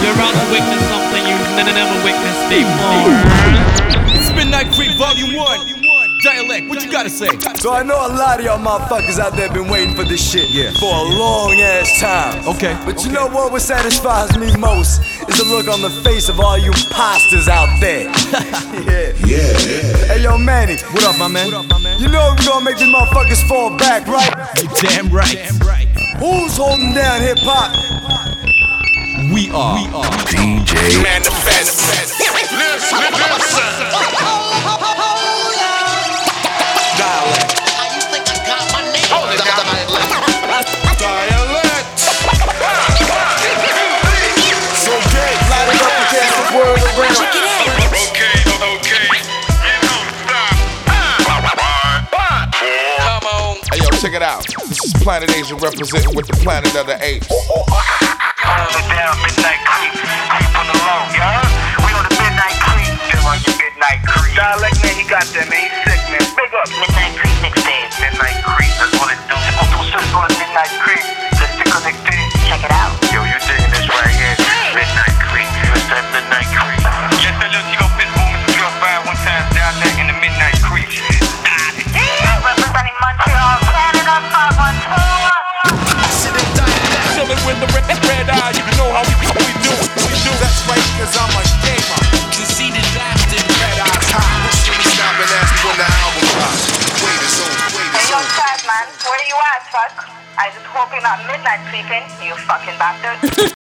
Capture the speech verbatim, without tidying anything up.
You're about to witness something you've never, never witnessed before. It's Midnight Creek Volume one. Dialect, what you gotta say? So I know a lot of y'all motherfuckers out there been waiting for this shit Yeah. for a long ass time. Okay. But you know what? What satisfies me most is the look on the face of all you imposters out there. yeah. Yeah, yeah. Hey yo, Manny. What up, my man? You know we gonna make these motherfuckers fall back, right? You damn right. Who's holding down hip hop? We are. We are. D J Manifest. Listen, listen. Dialect. Hold it down. Dialect. So gay. Light it up and dance the world around. Okay, okay. Come on. Hey, yo, check it out. This is Planet Asia representing with the Planet of the Apes. Hold it down, Midnight Creek. Creep on the low, you heard? We on the Midnight Creek. Still on your Midnight Creek. Dialect man, he got that, man. He's sick, man. Big up. Midnight Creek mixtape. Midnight Creek, that's what it do. It's on the on the Midnight Creek. Let's stay connected. Check it out. Yo, you digging this right here. Midnight Creek. What's that Midnight Creek? Yes, I look, you go fit boom and drill fire one time down there in the Midnight Creek. Representing Montreal, Canada, five one two. Chillin' with the red, red eye, you know how we, how we do it. We do it. That's right, cause I'm a gamer. To see the drafted. Red eye high. This shit is stopping as we when the album drops. Wait, it's on, wait, Hey, it's yo, on. Chad, man. Where you at, fuck? I just hope you're not midnight sleeping, you fucking bastard.